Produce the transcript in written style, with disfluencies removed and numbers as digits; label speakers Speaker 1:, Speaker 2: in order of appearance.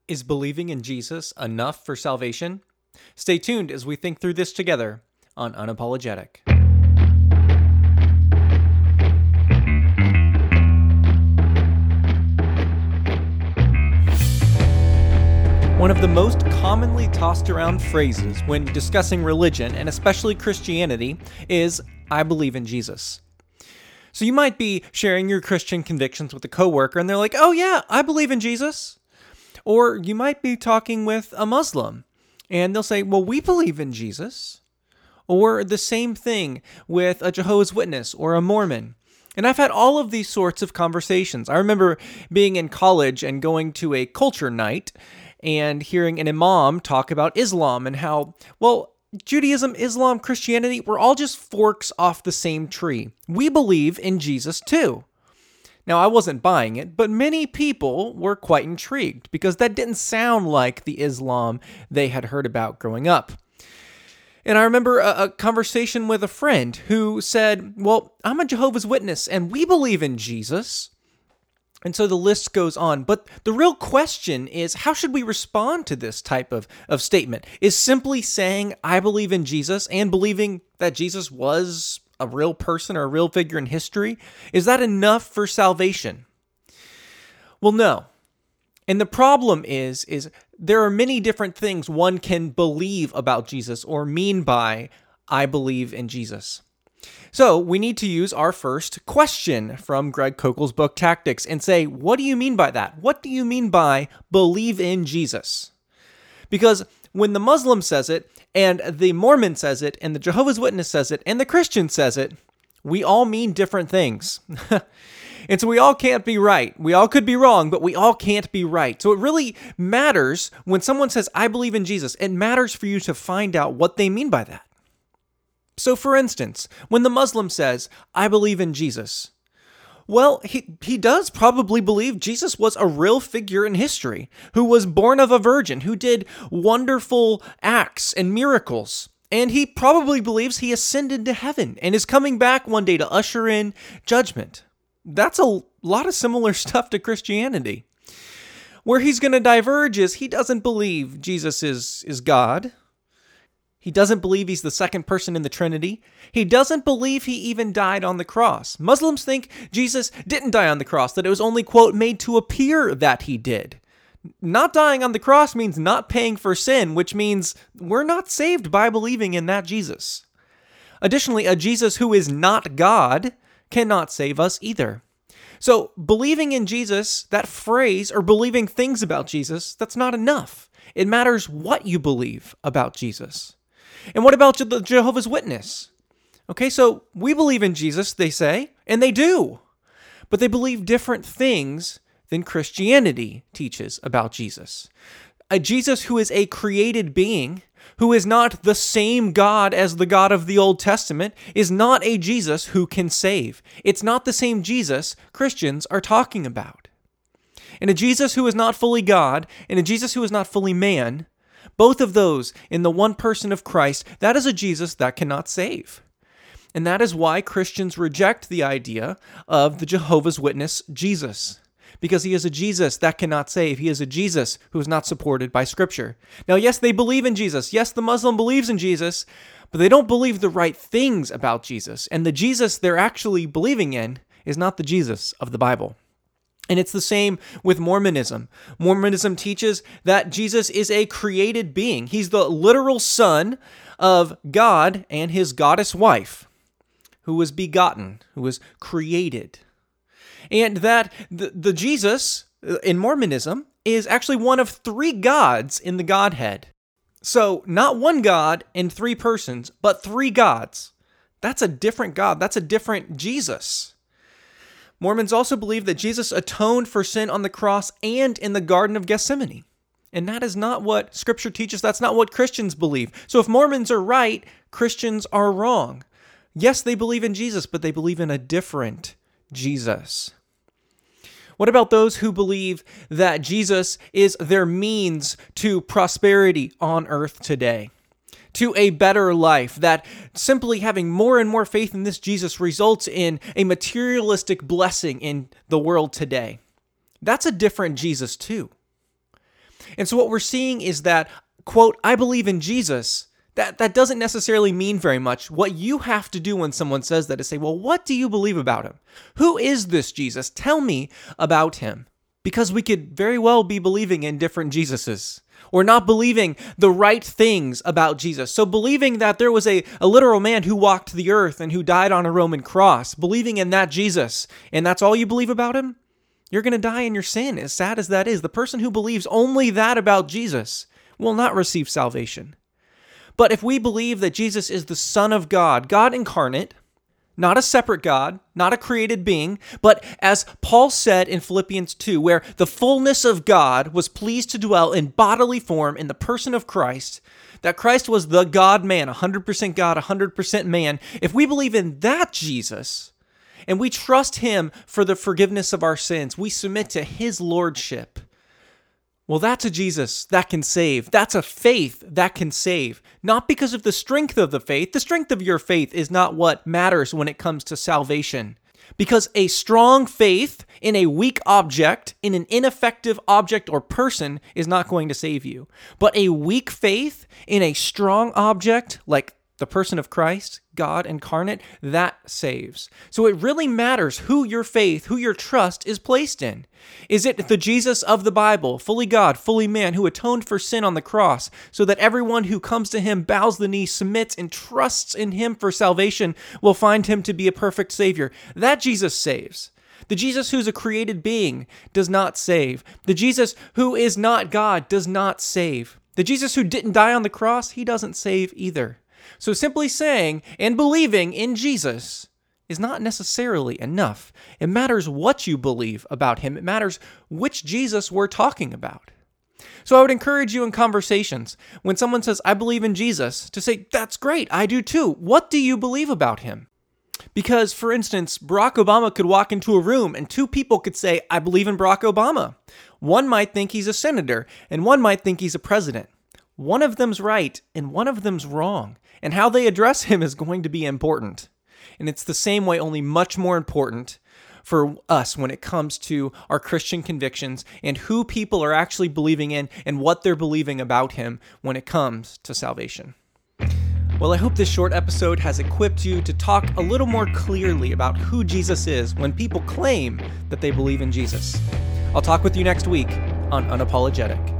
Speaker 1: Is believing in Jesus enough for salvation? Stay tuned as we think through this together on Unapologetic. One of the most commonly tossed around phrases when discussing religion, and especially Christianity, is, "I believe in Jesus." So you might be sharing your Christian convictions with a coworker, and they're like, "Oh yeah, I believe in Jesus." Or you might be talking with a Muslim, and they'll say, "Well, we believe in Jesus." Or the same thing with a Jehovah's Witness or a Mormon. And I've had all of these sorts of conversations. I remember being in college and going to a culture night and hearing an imam talk about Islam and how, well, Judaism, Islam, Christianity, we're all just forks off the same tree. We believe in Jesus too. Now, I wasn't buying it, but many people were quite intrigued because that didn't sound like the Islam they had heard about growing up. And I remember a conversation with a friend who said, "Well, I'm a Jehovah's Witness and we believe in Jesus." And so the list goes on. But the real question is, how should we respond to this type of statement? Is simply saying, "I believe in Jesus," and believing that Jesus was a real person or a real figure in history, is that enough for salvation? Well, no. And the problem is there are many different things one can believe about Jesus or mean by, "I believe in Jesus." So we need to use our first question from Greg Koukl's book Tactics and say, what do you mean by that? What do you mean by believe in Jesus? Because when the Muslim says it, and the Mormon says it, and the Jehovah's Witness says it, and the Christian says it, we all mean different things. And so we all can't be right. We all could be wrong, but we all can't be right. So it really matters when someone says, "I believe in Jesus." It matters for you to find out what they mean by that. So for instance, when the Muslim says, "I believe in Jesus," well, he does probably believe Jesus was a real figure in history, who was born of a virgin, who did wonderful acts and miracles. And he probably believes he ascended to heaven and is coming back one day to usher in judgment. That's a lot of similar stuff to Christianity. Where he's going to diverge is he doesn't believe Jesus is God. He doesn't believe he's the second person in the Trinity. He doesn't believe he even died on the cross. Muslims think Jesus didn't die on the cross, that it was only, quote, made to appear that he did. Not dying on the cross means not paying for sin, which means we're not saved by believing in that Jesus. Additionally, a Jesus who is not God cannot save us either. So believing in Jesus, that phrase, or believing things about Jesus, that's not enough. It matters what you believe about Jesus. And what about the Jehovah's Witness? Okay, so we believe in Jesus, they say, and they do. But they believe different things than Christianity teaches about Jesus. A Jesus who is a created being, who is not the same God as the God of the Old Testament, is not a Jesus who can save. It's not the same Jesus Christians are talking about. And a Jesus who is not fully God, and a Jesus who is not fully man, both of those in the one person of Christ, that is a Jesus that cannot save. And that is why Christians reject the idea of the Jehovah's Witness Jesus. Because he is a Jesus that cannot save. He is a Jesus who is not supported by Scripture. Now, yes, they believe in Jesus. Yes, the Muslim believes in Jesus, but they don't believe the right things about Jesus. And the Jesus they're actually believing in is not the Jesus of the Bible. And it's the same with Mormonism. Mormonism teaches that Jesus is a created being. He's the literal son of God and his goddess wife, who was begotten, who was created. And that the Jesus in Mormonism is actually one of three gods in the Godhead. So not one God in three persons, but three gods. That's a different God. That's a different Jesus. Mormons also believe that Jesus atoned for sin on the cross and in the Garden of Gethsemane. And that is not what Scripture teaches. That's not what Christians believe. So if Mormons are right, Christians are wrong. Yes, they believe in Jesus, but they believe in a different Jesus. What about those who believe that Jesus is their means to prosperity on earth today? To a better life, that simply having more and more faith in this Jesus results in a materialistic blessing in the world today. That's a different Jesus too. And so what we're seeing is that, quote, I believe in Jesus, that doesn't necessarily mean very much. What you have to do when someone says that is say, well, what do you believe about him? Who is this Jesus? Tell me about him. Because we could very well be believing in different Jesuses, or not believing the right things about Jesus. So believing that there was a literal man who walked the earth and who died on a Roman cross, believing in that Jesus, and that's all you believe about him, you're going to die in your sin, as sad as that is. The person who believes only that about Jesus will not receive salvation. But if we believe that Jesus is the Son of God, God incarnate, not a separate God, not a created being, but as Paul said in Philippians 2, where the fullness of God was pleased to dwell in bodily form in the person of Christ, that Christ was the God-man, 100% God, 100% man. If we believe in that Jesus, and we trust him for the forgiveness of our sins, we submit to his lordship, well, that's a Jesus that can save. That's a faith that can save. Not because of the strength of the faith. The strength of your faith is not what matters when it comes to salvation. Because a strong faith in a weak object, in an ineffective object or person, is not going to save you. But a weak faith in a strong object, like the person of Christ, God incarnate, that saves. So it really matters who your faith, who your trust is placed in. Is it the Jesus of the Bible, fully God, fully man, who atoned for sin on the cross, so that everyone who comes to him bows the knee, submits, and trusts in him for salvation will find him to be a perfect Savior? That Jesus saves. The Jesus who's a created being does not save. The Jesus who is not God does not save. The Jesus who didn't die on the cross, he doesn't save either. So simply saying and believing in Jesus is not necessarily enough. It matters what you believe about him. It matters which Jesus we're talking about. So I would encourage you in conversations, when someone says, I believe in Jesus, to say, that's great, I do too. What do you believe about him? Because, for instance, Barack Obama could walk into a room and two people could say, I believe in Barack Obama. One might think he's a senator, and one might think he's a president. One of them's right, and one of them's wrong. And how they address him is going to be important. And it's the same way, only much more important for us when it comes to our Christian convictions and who people are actually believing in and what they're believing about him when it comes to salvation. Well, I hope this short episode has equipped you to talk a little more clearly about who Jesus is when people claim that they believe in Jesus. I'll talk with you next week on Unapologetic.